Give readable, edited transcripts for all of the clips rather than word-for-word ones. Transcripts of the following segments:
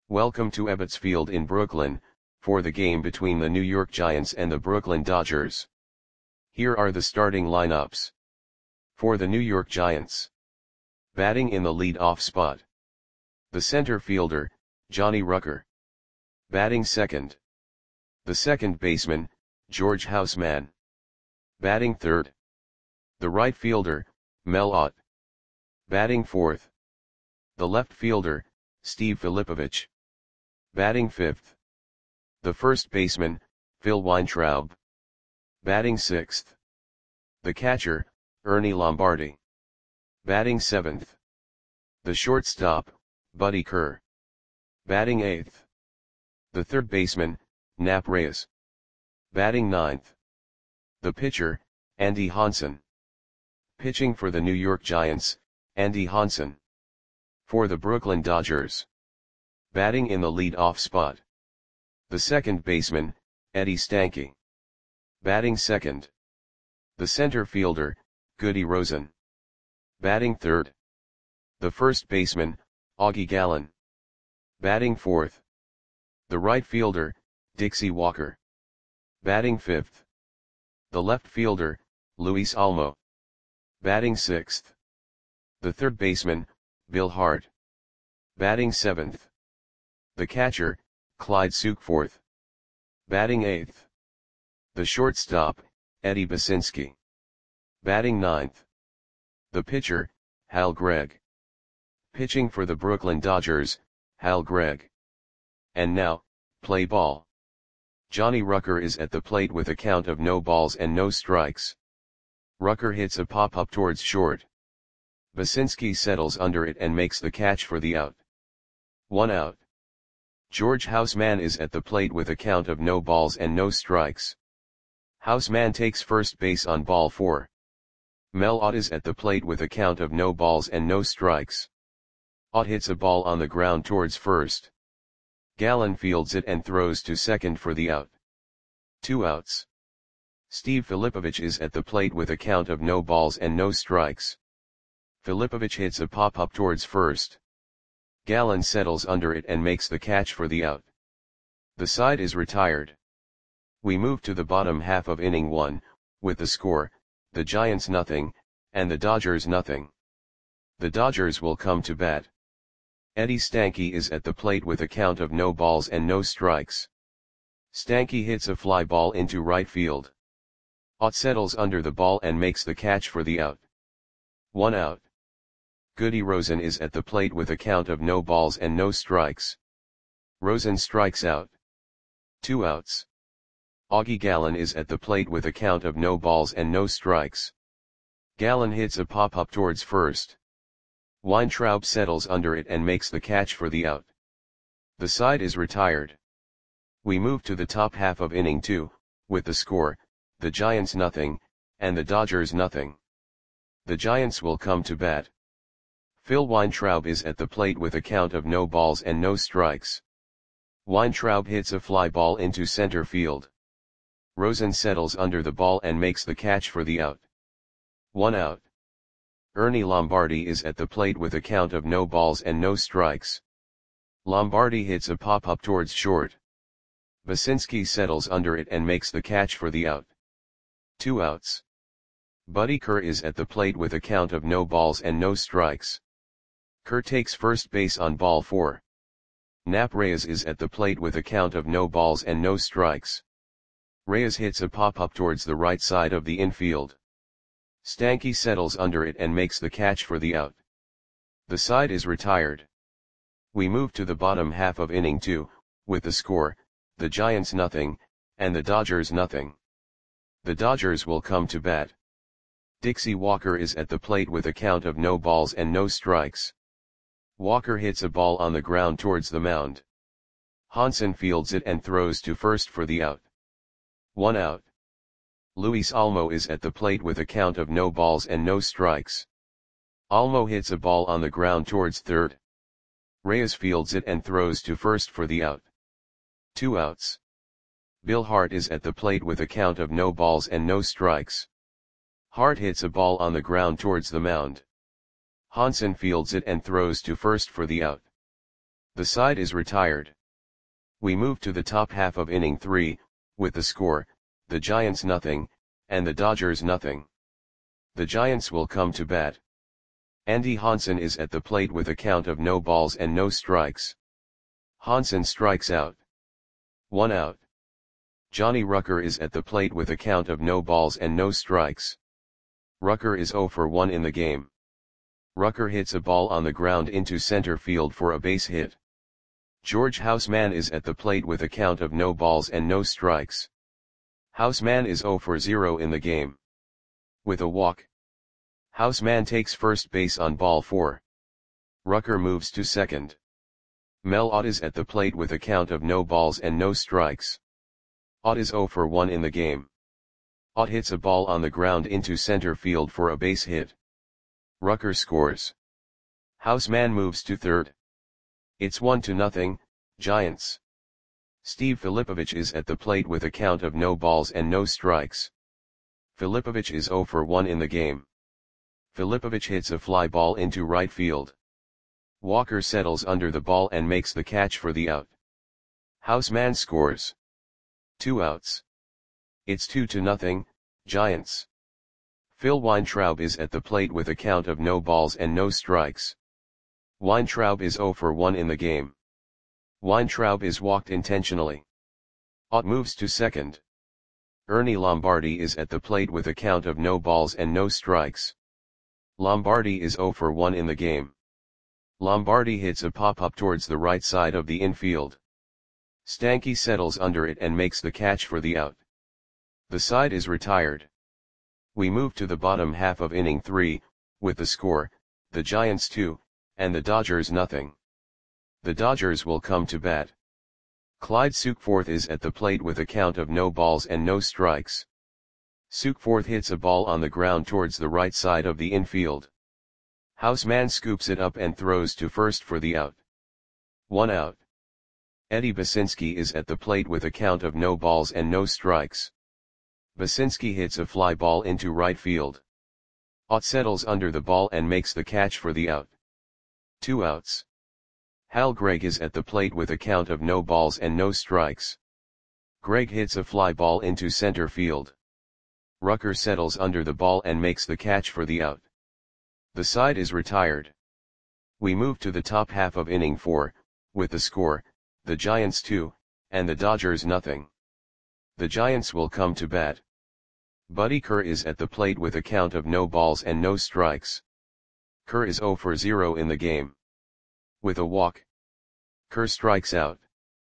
Welcome to Ebbets Field in Brooklyn, for the game between the New York Giants and the Brooklyn Dodgers. Here are the starting lineups. For the New York Giants. Batting in the lead-off spot. The center fielder, Johnny Rucker. Batting second. The second baseman, George Houseman. Batting third. The right fielder, Mel Ott. Batting fourth. The left fielder, Steve Filipovich. Batting fifth. The first baseman, Phil Weintraub. Batting sixth. The catcher, Ernie Lombardi. Batting seventh. The shortstop, Buddy Kerr. Batting eighth. The third baseman, Nap Reyes. Batting ninth. The pitcher, Andy Hansen. Pitching for the New York Giants, Andy Hansen. For the Brooklyn Dodgers. Batting in the lead-off spot. The second baseman, Eddie Stanky. Batting second. The center fielder, Goody Rosen. Batting third. The first baseman, Augie Gallen. Batting fourth. The right fielder, Dixie Walker. Batting fifth. The left fielder, Luis Almo. Batting sixth. The third baseman, Bill Hart. Batting seventh. The catcher, Clyde Sukeforth. Batting eighth. The shortstop, Eddie Basinski. Batting ninth. The pitcher, Hal Gregg. Pitching for the Brooklyn Dodgers, Hal Gregg. And now, play ball. Johnny Rucker is at the plate with a count of no balls and no strikes. Rucker hits a pop-up towards short. Basinski settles under it and makes the catch for the out. 1 out. George Houseman is at the plate with a count of no balls and no strikes. Houseman takes first base on ball 4. Mel Ott is at the plate with a count of no balls and no strikes. Ott hits a ball on the ground towards first. Gallen fields it and throws to second for the out. 2 outs. Steve Filipovich is at the plate with a count of no balls and no strikes. Filipovich hits a pop-up towards first. Gallen settles under it and makes the catch for the out. The side is retired. We move to the bottom half of inning 1, with the score, the Giants nothing, and the Dodgers nothing. The Dodgers will come to bat. Eddie Stanky is at the plate with a count of no balls and no strikes. Stanky hits a fly ball into right field. Ott settles under the ball and makes the catch for the out. 1 out. Goody Rosen is at the plate with a count of no balls and no strikes. Rosen strikes out. 2 outs. Augie Gallen is at the plate with a count of no balls and no strikes. Gallen hits a pop-up towards first. Weintraub settles under it and makes the catch for the out. The side is retired. We move to the top half of inning 2, with the score, the Giants nothing, and the Dodgers nothing. The Giants will come to bat. Phil Weintraub is at the plate with a count of no balls and no strikes. Weintraub hits a fly ball into center field. Rosen settles under the ball and makes the catch for the out. 1 out. Ernie Lombardi is at the plate with a count of no balls and no strikes. Lombardi hits a pop-up towards short. Basinski settles under it and makes the catch for the out. 2 outs. Buddy Kerr is at the plate with a count of no balls and no strikes. Kerr takes first base on ball 4. Nap Reyes is at the plate with a count of no balls and no strikes. Reyes hits a pop-up towards the right side of the infield. Stanky settles under it and makes the catch for the out. The side is retired. We move to the bottom half of inning 2, with the score, the Giants nothing, and the Dodgers nothing. The Dodgers will come to bat. Dixie Walker is at the plate with a count of no balls and no strikes. Walker hits a ball on the ground towards the mound. Hansen fields it and throws to first for the out. 1 out. Luis Almo is at the plate with a count of no balls and no strikes. Almo hits a ball on the ground towards third. Reyes fields it and throws to first for the out. 2 outs. Bill Hart is at the plate with a count of no balls and no strikes. Hart hits a ball on the ground towards the mound. Hansen fields it and throws to first for the out. The side is retired. We move to the top half of inning 3, with the score, the Giants nothing, and the Dodgers nothing. The Giants will come to bat. Andy Hansen is at the plate with a count of no balls and no strikes. Hansen strikes out. 1 out. Johnny Rucker is at the plate with a count of no balls and no strikes. Rucker is 0 for 1 in the game. Rucker hits a ball on the ground into center field for a base hit. George Houseman is at the plate with a count of no balls and no strikes. Houseman is 0 for 0 in the game. With a walk, Houseman takes first base on ball 4. Rucker moves to second. Mel Ott is at the plate with a count of no balls and no strikes. Ott is 0 for 1 in the game. Ott hits a ball on the ground into center field for a base hit. Rucker scores. Houseman moves to third. It's 1-0, Giants. Steve Filipovich is at the plate with a count of no balls and no strikes. Filipovich is 0 for 1 in the game. Filipovich hits a fly ball into right field. Walker settles under the ball and makes the catch for the out. Houseman scores. 2 outs. It's 2-0, Giants. Phil Weintraub is at the plate with a count of no balls and no strikes. Weintraub is 0 for 1 in the game. Weintraub is walked intentionally. Ott moves to second. Ernie Lombardi is at the plate with a count of no balls and no strikes. Lombardi is 0 for 1 in the game. Lombardi hits a pop-up towards the right side of the infield. Stanky settles under it and makes the catch for the out. The side is retired. We move to the bottom half of inning 3, with the score, the Giants 2, and the Dodgers nothing. The Dodgers will come to bat. Clyde Sukeforth is at the plate with a count of no balls and no strikes. Sukeforth hits a ball on the ground towards the right side of the infield. Houseman scoops it up and throws to first for the out. 1 out. Eddie Basinski is at the plate with a count of no balls and no strikes. Basinski hits a fly ball into right field. Ott settles under the ball and makes the catch for the out. 2 outs. Hal Gregg is at the plate with a count of no balls and no strikes. Gregg hits a fly ball into center field. Rucker settles under the ball and makes the catch for the out. The side is retired. We move to the top half of inning 4, with the score, the Giants 2, and the Dodgers nothing. The Giants will come to bat. Buddy Kerr is at the plate with a count of no balls and no strikes. Kerr is 0 for 0 in the game. With a walk, Kerr strikes out.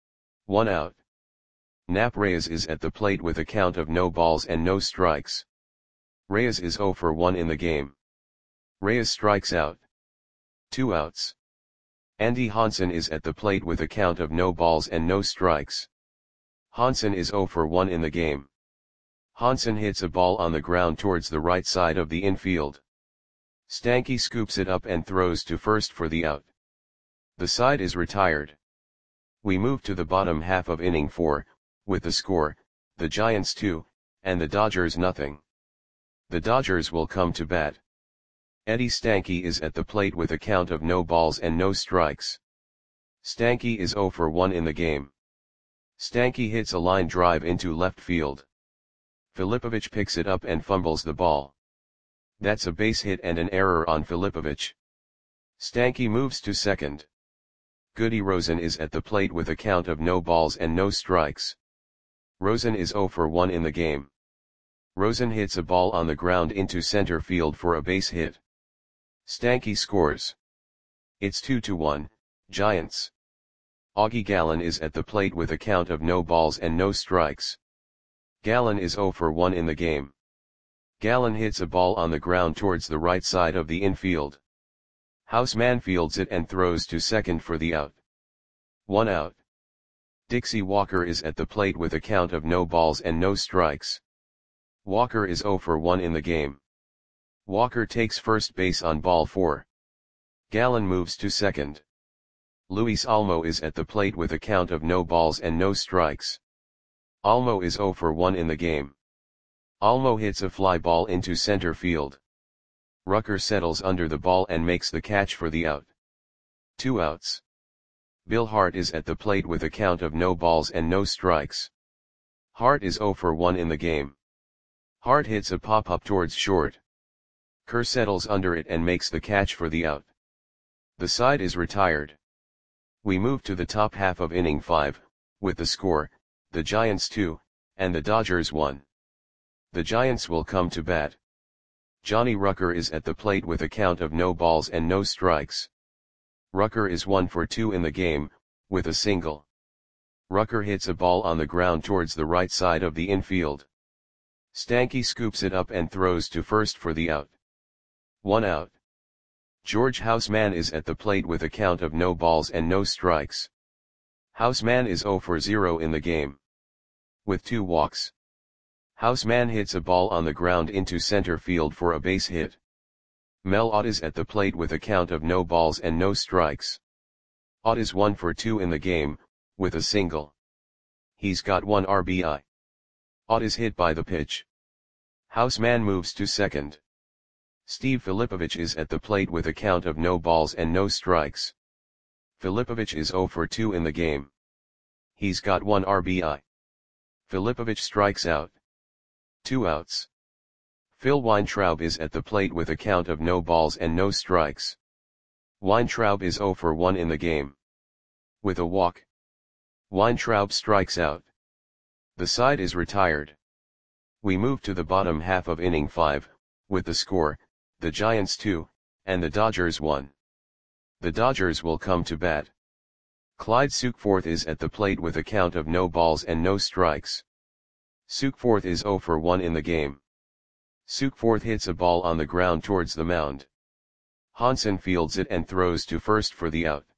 1 out. Nap Reyes is at the plate with a count of no balls and no strikes. Reyes is 0 for 1 in the game. Reyes strikes out. 2 outs. Andy Hansen is at the plate with a count of no balls and no strikes. Hansen is 0 for 1 in the game. Hansen hits a ball on the ground towards the right side of the infield. Stanky scoops it up and throws to first for the out. The side is retired. We move to the bottom half of inning 4, with the score, the Giants 2, and the Dodgers nothing. The Dodgers will come to bat. Eddie Stanky is at the plate with a count of no balls and no strikes. Stanky is 0 for 1 in the game. Stanky hits a line drive into left field. Filipovich picks it up and fumbles the ball. That's a base hit and an error on Filipovich. Stanky moves to second. Goody Rosen is at the plate with a count of no balls and no strikes. Rosen is 0 for 1 in the game. Rosen hits a ball on the ground into center field for a base hit. Stanky scores. It's 2-1, Giants. Augie Gallen is at the plate with a count of no balls and no strikes. Gallen is 0 for 1 in the game. Gallen hits a ball on the ground towards the right side of the infield. Houseman fields it and throws to second for the out. 1 out. Dixie Walker is at the plate with a count of no balls and no strikes. Walker is 0 for 1 in the game. Walker takes first base on ball 4. Gallen moves to second. Luis Almo is at the plate with a count of no balls and no strikes. Almo is 0 for 1 in the game. Almo hits a fly ball into center field. Rucker settles under the ball and makes the catch for the out. 2 outs. Bill Hart is at the plate with a count of no balls and no strikes. Hart is 0 for 1 in the game. Hart hits a pop-up towards short. Kerr settles under it and makes the catch for the out. The side is retired. We move to the top half of inning 5, with the score, the Giants 2, and the Dodgers 1. The Giants will come to bat. Johnny Rucker is at the plate with a count of no balls and no strikes. Rucker is 1 for 2 in the game, with a single. Rucker hits a ball on the ground towards the right side of the infield. Stanky scoops it up and throws to first for the out. 1 out. George Houseman is at the plate with a count of no balls and no strikes. Houseman is 0 for 0 in the game. With 2 walks. Houseman hits a ball on the ground into center field for a base hit. Mel Ott is at the plate with a count of no balls and no strikes. Ott is 1 for 2 in the game, with a single. He's got 1 RBI. Ott is hit by the pitch. Houseman moves to second. Steve Filipovich is at the plate with a count of no balls and no strikes. Filipovich is 0 for 2 in the game. He's got 1 RBI. Filipovich strikes out. 2 outs. Phil Weintraub is at the plate with a count of no balls and no strikes. Weintraub is 0 for 1 in the game. With a walk. Weintraub strikes out. The side is retired. We move to the bottom half of inning 5, with the score, the Giants 2, and the Dodgers 1. The Dodgers will come to bat. Clyde Sukeforth is at the plate with a count of no balls and no strikes. Sukeforth is 0 for 1 in the game. Sukeforth hits a ball on the ground towards the mound. Hansen fields it and throws to first for the out.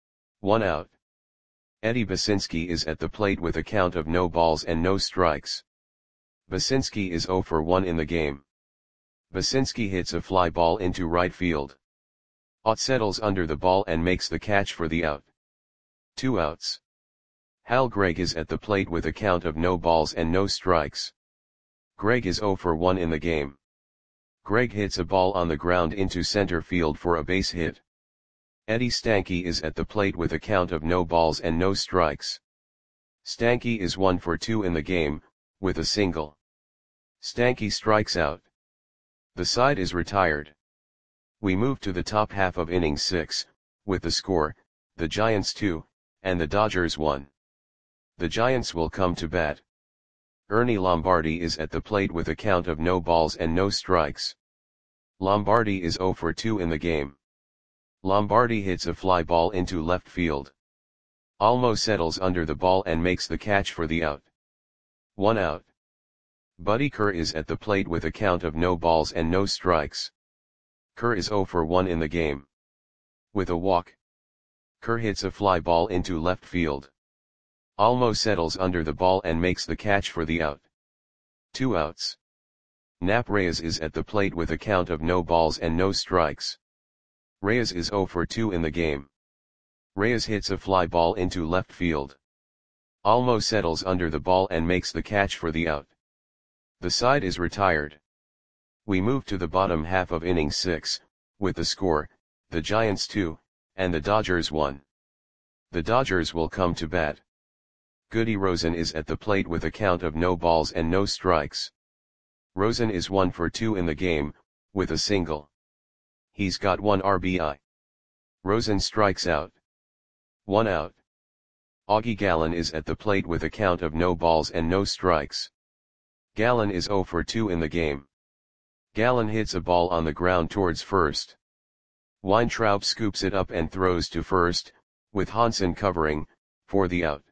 1 out. Eddie Basinski is at the plate with a count of no balls and no strikes. Basinski is 0 for 1 in the game. Basinski hits a fly ball into right field. Ott settles under the ball and makes the catch for the out. 2 outs. Hal Gregg is at the plate with a count of no balls and no strikes. Gregg is 0 for 1 in the game. Gregg hits a ball on the ground into center field for a base hit. Eddie Stanky is at the plate with a count of no balls and no strikes. Stanky is 1 for 2 in the game, with a single. Stanky strikes out. The side is retired. We move to the top half of inning 6, with the score, the Giants 2, and the Dodgers 1. The Giants will come to bat. Ernie Lombardi is at the plate with a count of no balls and no strikes. Lombardi is 0 for 2 in the game. Lombardi hits a fly ball into left field. Almo settles under the ball and makes the catch for the out. 1 out. Buddy Kerr is at the plate with a count of no balls and no strikes. Kerr is 0 for 1 in the game. With a walk. Kerr hits a fly ball into left field. Almo settles under the ball and makes the catch for the out. 2 outs. Nap Reyes is at the plate with a count of no balls and no strikes. Reyes is 0 for 2 in the game. Reyes hits a fly ball into left field. Almo settles under the ball and makes the catch for the out. The side is retired. We move to the bottom half of inning 6, with the score, the Giants 2, and the Dodgers 1. The Dodgers will come to bat. Goody Rosen is at the plate with a count of no balls and no strikes. Rosen is 1 for 2 in the game, with a single. He's got 1 RBI. Rosen strikes out. 1 out. Augie Gallen is at the plate with a count of no balls and no strikes. Gallen is 0 for 2 in the game. Gallen hits a ball on the ground towards first. Weintraub scoops it up and throws to first, with Hansen covering, for the out.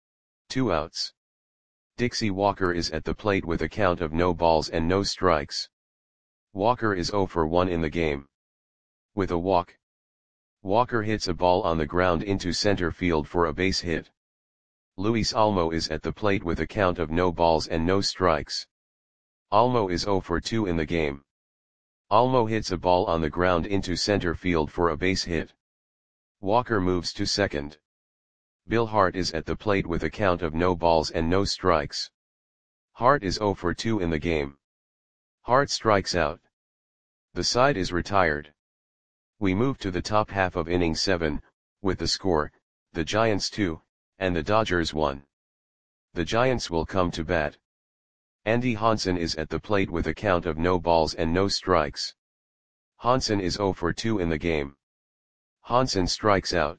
2 outs. Dixie Walker is at the plate with a count of no balls and no strikes. Walker is 0 for 1 in the game. With a walk. Walker hits a ball on the ground into center field for a base hit. Luis Almo is at the plate with a count of no balls and no strikes. Almo is 0 for 2 in the game. Almo hits a ball on the ground into center field for a base hit. Walker moves to second. Bill Hart is at the plate with a count of no balls and no strikes. Hart is 0 for 2 in the game. Hart strikes out. The side is retired. We move to the top half of inning 7, with the score, the Giants 2, and the Dodgers 1. The Giants will come to bat. Andy Hansen is at the plate with a count of no balls and no strikes. Hansen is 0 for 2 in the game. Hansen strikes out.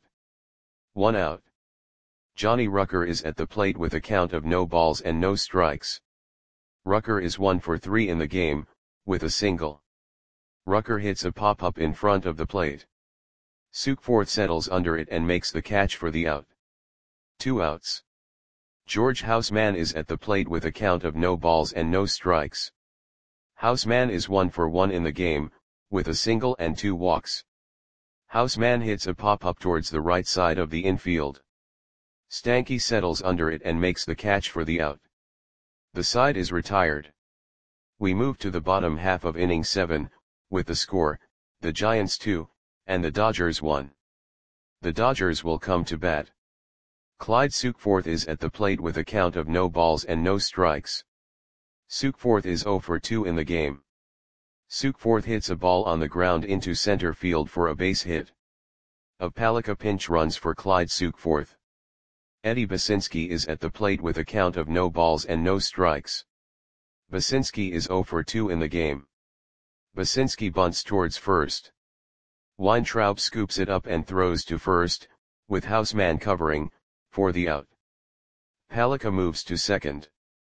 1 out. Johnny Rucker is at the plate with a count of no balls and no strikes. Rucker is 1 for 3 in the game, with a single. Rucker hits a pop-up in front of the plate. Sukforth settles under it and makes the catch for the out. 2 outs. George Houseman is at the plate with a count of no balls and no strikes. Houseman is 1 for 1 in the game, with a single and 2 walks. Houseman hits a pop-up towards the right side of the infield. Stanky settles under it and makes the catch for the out. The side is retired. We move to the bottom half of inning 7, with the score, the Giants 2, and the Dodgers 1. The Dodgers will come to bat. Clyde Sukforth is at the plate with a count of no balls and no strikes. Sukforth is 0 for 2 in the game. Sukforth hits a ball on the ground into center field for a base hit. A Palika pinch runs for Clyde Sukforth. Eddie Basinski is at the plate with a count of no balls and no strikes. Basinski is 0 for 2 in the game. Basinski bunts towards first. Weintraub scoops it up and throws to first, with Houseman covering, for the out. Palika moves to second.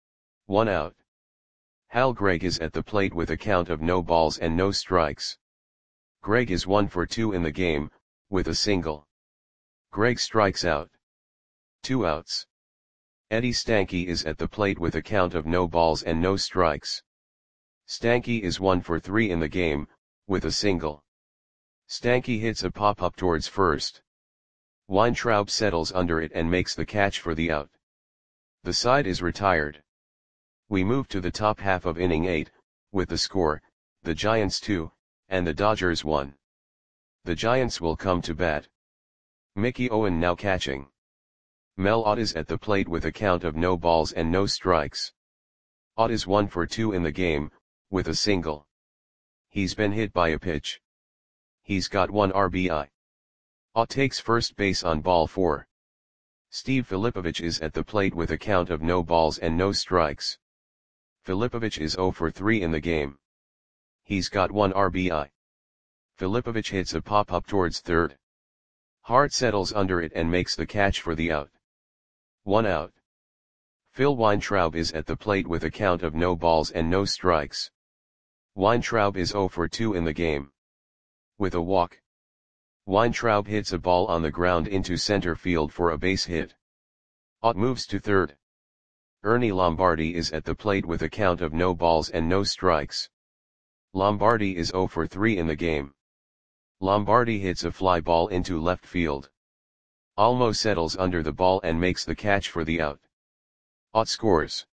1 out. Hal Gregg is at the plate with a count of no balls and no strikes. Gregg is 1 for 2 in the game, with a single. Gregg strikes out. 2 outs. Eddie Stanky is at the plate with a count of no balls and no strikes. Stanky is 1 for 3 in the game, with a single. Stanky hits a pop-up towards first. Weintraub settles under it and makes the catch for the out. The side is retired. We move to the top half of inning 8, with the score, the Giants 2, and the Dodgers 1. The Giants will come to bat. Mickey Owen now catching. Mel Ott is at the plate with a count of no balls and no strikes. Ott is 1 for 2 in the game, with a single. He's been hit by a pitch. He's got 1 RBI. Ott takes first base on ball 4. Steve Filipovich is at the plate with a count of no balls and no strikes. Filipovich is 0 for 3 in the game. He's got 1 RBI. Filipovich hits a pop-up towards third. Hart settles under it and makes the catch for the out. 1 out. Phil Weintraub is at the plate with a count of no balls and no strikes. Weintraub is 0 for 2 in the game. With a walk. Weintraub hits a ball on the ground into center field for a base hit. Ott moves to third. Ernie Lombardi is at the plate with a count of no balls and no strikes. Lombardi is 0 for 3 in the game. Lombardi hits a fly ball into left field. Almo settles under the ball and makes the catch for the out. Ott scores.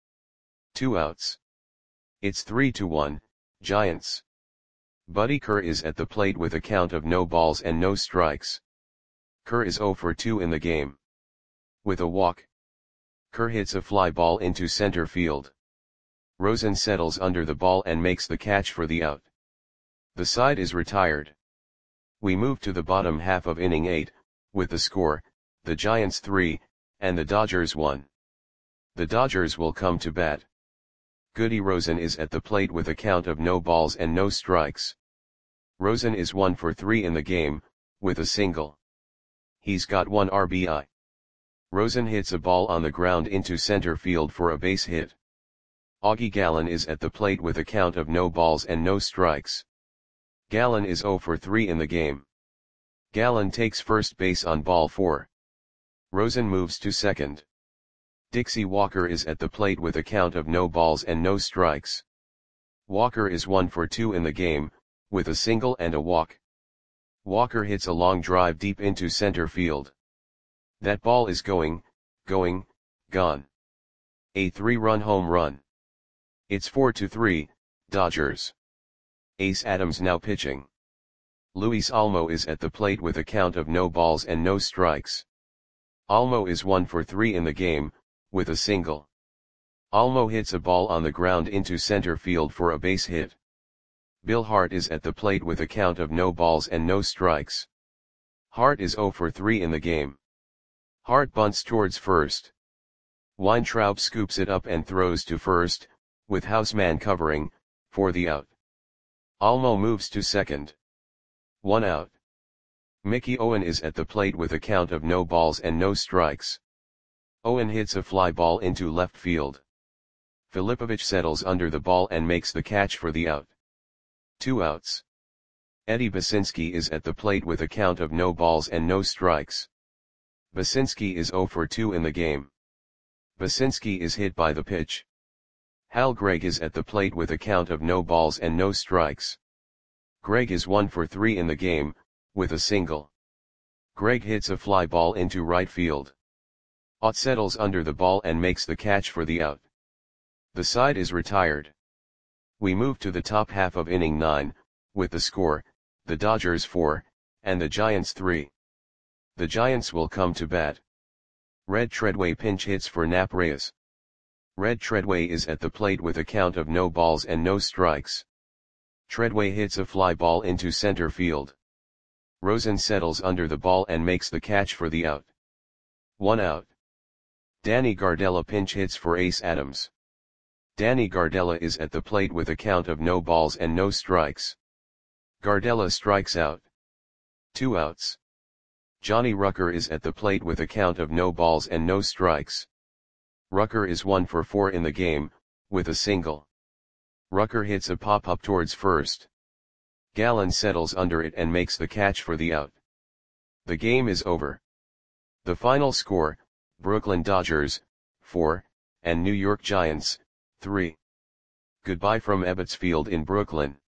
2 outs. It's 3-1, Giants. Buddy Kerr is at the plate with a count of no balls and no strikes. Kerr is 0 for 2 in the game. With a walk. Kerr hits a fly ball into center field. Rosen settles under the ball and makes the catch for the out. The side is retired. We move to the bottom half of inning 8, with the score, the Giants 3, and the Dodgers 1. The Dodgers will come to bat. Goody Rosen is at the plate with a count of no balls and no strikes. Rosen is 1 for 3 in the game, with a single. He's got 1 RBI. Rosen hits a ball on the ground into center field for a base hit. Augie Gallen is at the plate with a count of no balls and no strikes. Gallen is 0 for 3 in the game. Gallen takes first base on ball 4. Rosen moves to second. Dixie Walker is at the plate with a count of no balls and no strikes. Walker is 1 for 2 in the game, with a single and a walk. Walker hits a long drive deep into center field. That ball is gone. A 3-run home run. It's 4-3, Dodgers. Ace Adams now pitching. Luis Almo is at the plate with a count of no balls and no strikes. Almo is 1 for 3 in the game, with a single. Almo hits a ball on the ground into center field for a base hit. Bill Hart is at the plate with a count of no balls and no strikes. Hart is 0 for 3 in the game. Hart bunts towards first. Weintraub scoops it up and throws to first, with Houseman covering, for the out. Almo moves to second. 1 out. Mickey Owen is at the plate with a count of no balls and no strikes. Owen hits a fly ball into left field. Filipovich settles under the ball and makes the catch for the out. 2 outs. Eddie Basinski is at the plate with a count of no balls and no strikes. Basinski is 0 for 2 in the game. Basinski is hit by the pitch. Hal Gregg is at the plate with a count of no balls and no strikes. Gregg is 1 for 3 in the game, with a single. Gregg hits a fly ball into right field. Ott settles under the ball and makes the catch for the out. The side is retired. We move to the top half of inning 9, with the score, the Dodgers 4, and the Giants 3. The Giants will come to bat. Red Treadway pinch hits for Nap Reyes. Red Treadway is at the plate with a count of no balls and no strikes. Treadway hits a fly ball into center field. Rosen settles under the ball and makes the catch for the out. 1 out. Danny Gardella pinch hits for Ace Adams. Danny Gardella is at the plate with a count of no balls and no strikes. Gardella strikes out. 2 outs. Johnny Rucker is at the plate with a count of no balls and no strikes. Rucker is 1 for 4 in the game, with a single. Rucker hits a pop-up towards first. Gallen settles under it and makes the catch for the out. The game is over. The final score, Brooklyn Dodgers, 4, and New York Giants, 3. Goodbye from Ebbets Field in Brooklyn.